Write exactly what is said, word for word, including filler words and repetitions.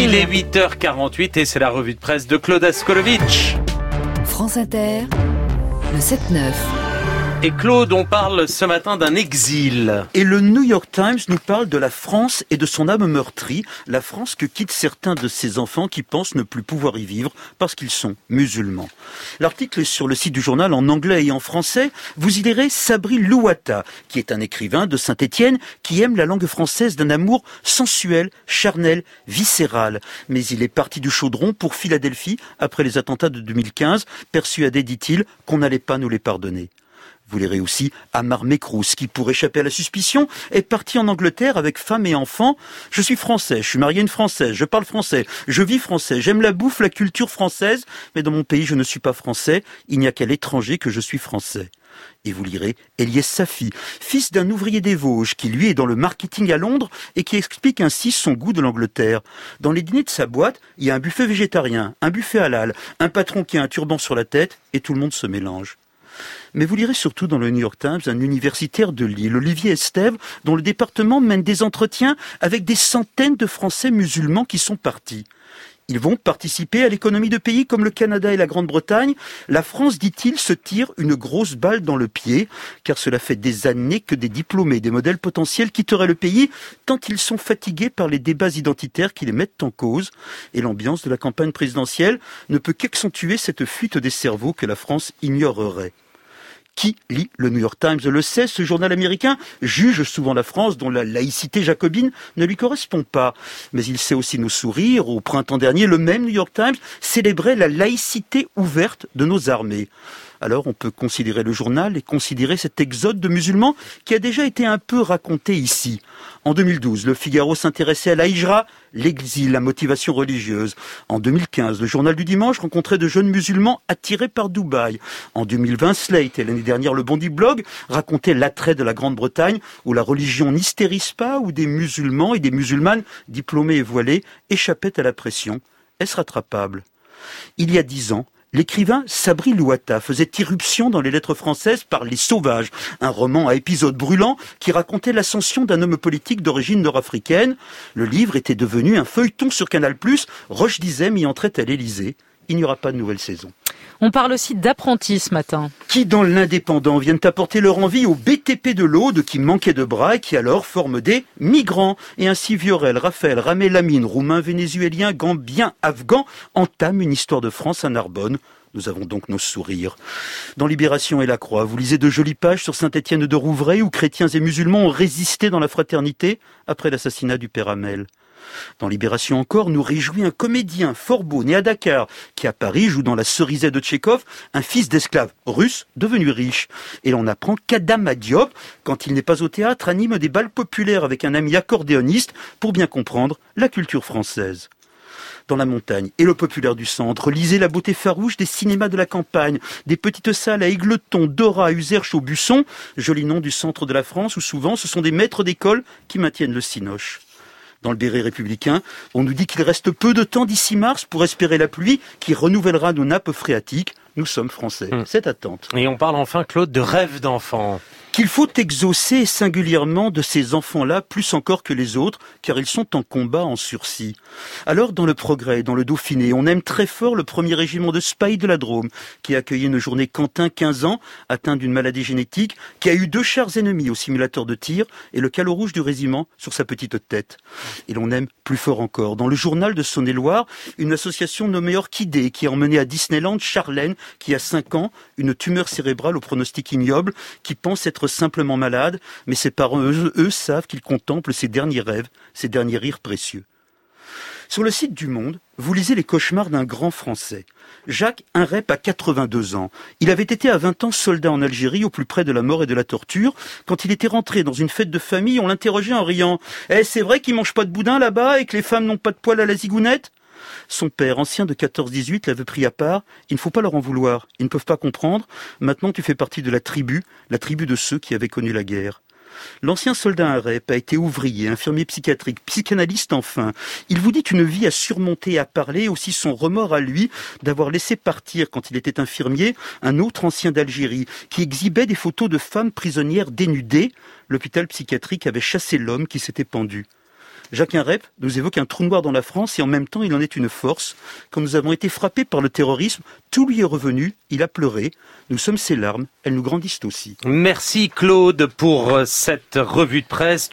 Il est huit heures quarante-huit et c'est la revue de presse de Claude Askolovitch. France Inter, le sept neuf. Et Claude, on parle ce matin d'un exil. Et le New York Times nous parle de la France et de son âme meurtrie, la France que quittent certains de ses enfants qui pensent ne plus pouvoir y vivre parce qu'ils sont musulmans. L'article est sur le site du journal en anglais et en français. Vous y lirez Sabri Louata, qui est un écrivain de Saint-Étienne qui aime la langue française d'un amour sensuel, charnel, viscéral. Mais il est parti du chaudron pour Philadelphie après les attentats de deux mille quinze, persuadé, dit-il, qu'on n'allait pas nous les pardonner. Vous lirez aussi Amar Mekrousse, qui, pour échapper à la suspicion, est parti en Angleterre avec femme et enfants. Je suis français, je suis marié à une Française, je parle français, je vis français, j'aime la bouffe, la culture française, mais dans mon pays, je ne suis pas français, il n'y a qu'à l'étranger que je suis français. Et vous lirez Eliès Safi, fils d'un ouvrier des Vosges, qui lui est dans le marketing à Londres et qui explique ainsi son goût de l'Angleterre. Dans les dîners de sa boîte, il y a un buffet végétarien, un buffet halal, un patron qui a un turban sur la tête et tout le monde se mélange. Mais vous lirez surtout dans le New York Times un universitaire de Lille, Olivier Estève, dont le département mène des entretiens avec des centaines de Français musulmans qui sont partis. Ils vont participer à l'économie de pays comme le Canada et la Grande-Bretagne. La France, dit-il, se tire une grosse balle dans le pied, car cela fait des années que des diplômés, des modèles potentiels quitteraient le pays, tant ils sont fatigués par les débats identitaires qui les mettent en cause. Et l'ambiance de la campagne présidentielle ne peut qu'accentuer cette fuite des cerveaux que la France ignorerait. Qui lit le New York Times le sait, ce journal américain juge souvent la France dont la laïcité jacobine ne lui correspond pas. Mais il sait aussi nous sourire. Au printemps dernier, le même New York Times célébrait la laïcité ouverte de nos armées. Alors on peut considérer le journal et considérer cet exode de musulmans qui a déjà été un peu raconté ici. En deux mille douze, le Figaro s'intéressait à la hijra, l'exil, la motivation religieuse. En deux mille quinze, le journal du dimanche rencontrait de jeunes musulmans attirés par Dubaï. En deux mille vingt, Slate et l'année dernière le Bondi Blog racontaient l'attrait de la Grande-Bretagne où la religion n'hystérise pas, où des musulmans et des musulmanes diplômés et voilés échappaient à la pression. Est-ce rattrapable ? Il y a dix ans, l'écrivain Sabri Louata faisait irruption dans les lettres françaises par Les Sauvages, un roman à épisodes brûlants qui racontait l'ascension d'un homme politique d'origine nord-africaine. Le livre était devenu un feuilleton sur Canal plus, Roche Dizem y entrait à l'Élysée. Il n'y aura pas de nouvelle saison. On parle aussi d'apprentis ce matin. Qui, dans l'Indépendant, viennent apporter leur envie au B T P de l'Aude qui manquait de bras et qui alors forment des migrants. Et ainsi Viorel, Raphaël, Ramel Lamine, roumain, vénézuélien, gambien, afghan, entament une histoire de France à Narbonne. Nous avons donc nos sourires. Dans Libération et La Croix, vous lisez de jolies pages sur Saint-Étienne de Rouvray où chrétiens et musulmans ont résisté dans la fraternité après l'assassinat du père Hamel. Dans Libération encore, nous réjouit un comédien fort beau, né à Dakar, qui à Paris joue dans La Cerisette de Tchekhov, un fils d'esclave russe devenu riche. Et l'on apprend qu'Adama Diop, quand il n'est pas au théâtre, anime des bals populaires avec un ami accordéoniste pour bien comprendre la culture française. Dans la montagne et le populaire du centre, lisez la beauté farouche des cinémas de la campagne, des petites salles à Égletons, Dora, Uzerche, Aubusson, joli nom du centre de la France où souvent ce sont des maîtres d'école qui maintiennent le cinoche. Dans le Béret républicain, on nous dit qu'il reste peu de temps d'ici mars pour espérer la pluie qui renouvellera nos nappes phréatiques. Nous sommes français. Mmh. C'est attente. Et on parle enfin, Claude, de rêve d'enfant. Qu'il faut exaucer singulièrement de ces enfants-là, plus encore que les autres, car ils sont en combat en sursis. Alors, dans le Progrès, dans le Dauphiné, on aime très fort le premier régiment de Spahis de la Drôme, qui a accueilli une journée Quentin, quinze ans, atteint d'une maladie génétique, qui a eu deux chars ennemis au simulateur de tir et le calot rouge du régiment sur sa petite tête. Et l'on aime plus fort encore, dans le journal de Saône-et-Loire, une association nommée Orchidée, qui a emmené à Disneyland Charlène, qui a cinq ans, une tumeur cérébrale au pronostic ignoble, qui pense être simplement malade, mais ses parents, eux, eux, savent qu'ils contemplent ses derniers rêves, ses derniers rires précieux. Sur le site du Monde, vous lisez les cauchemars d'un grand Français. Jacques Inrep a quatre-vingt-deux ans. Il avait été à vingt ans soldat en Algérie, au plus près de la mort et de la torture. Quand il était rentré dans une fête de famille, on l'interrogeait en riant. « Eh, c'est vrai qu'ils mangent pas de boudin là-bas et que les femmes n'ont pas de poils à la zigounette ?» Son père, ancien de quatorze dix-huit, l'avait pris à part. Il ne faut pas leur en vouloir. Ils ne peuvent pas comprendre. Maintenant, tu fais partie de la tribu, la tribu de ceux qui avaient connu la guerre. L'ancien soldat Inrep a été ouvrier, infirmier psychiatrique, psychanalyste enfin. Il vous dit une vie à surmonter et à parler, aussi son remords à lui d'avoir laissé partir, quand il était infirmier, un autre ancien d'Algérie qui exhibait des photos de femmes prisonnières dénudées. L'hôpital psychiatrique avait chassé l'homme qui s'était pendu. Jacques Inrep nous évoque un trou noir dans la France et en même temps il en est une force. Quand nous avons été frappés par le terrorisme, tout lui est revenu, il a pleuré. Nous sommes ses larmes, elles nous grandissent aussi. Merci Claude pour cette revue de presse.